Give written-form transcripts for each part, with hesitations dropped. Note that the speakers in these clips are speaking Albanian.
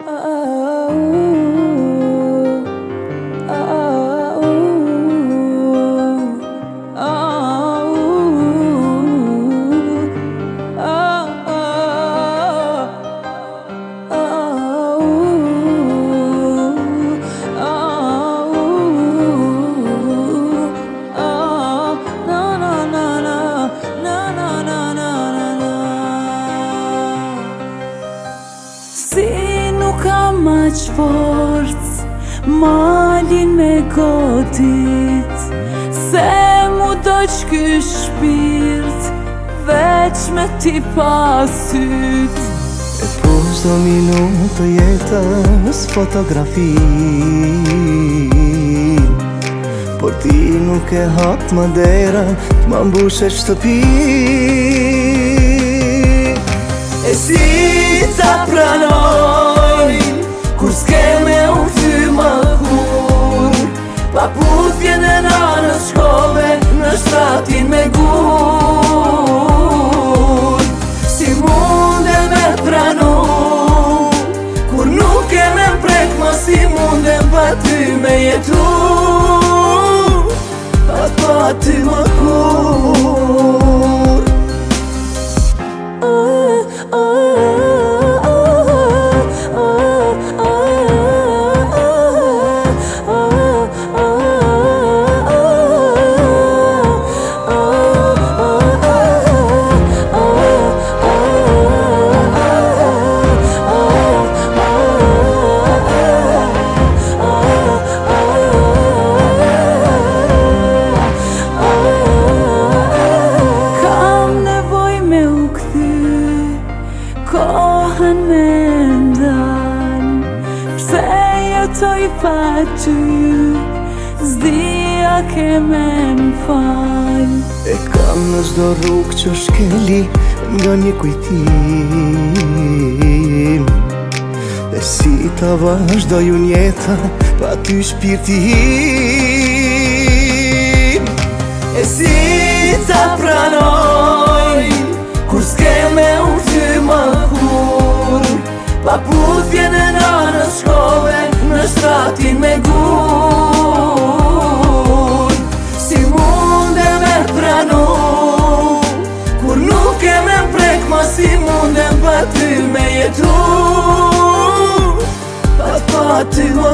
Aq forc malin me godit, se mu doq ky shpirt veç me ti pasyt. E po çdo minutë jetës fotografi, por ti nuk e hap më derën, t'ma mbushe shtëpi. E si ta pranoj kur s'ke me u kthy më kur, pa puthjen e nanës shkove në shtratin me gur. Si munde me pranu kur nuk e me prek më, si mundem pa ty me jetu, pa ty më kur. Kohën me ndal, pse jetoj pa ty, zdia ke me m'fal. E kam në çdo rrugë që shkeli nga një kujtim, e si ta vazhdoj unë jetën pa ty shpirtim. E si ta pranoj kur s'ke me u kthy më kur, pa puthjen e nanës shkove në shtratin me gur. Si munde me pranu kur nuk e me prek më, si mundem pa ty me jetu, pa ty më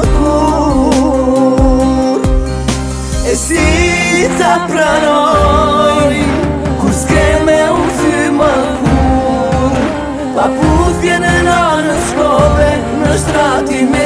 kur. E si ta pranoj kur s'ke me u kthy më kur, pa puthjen e nanës shkove në shtratin me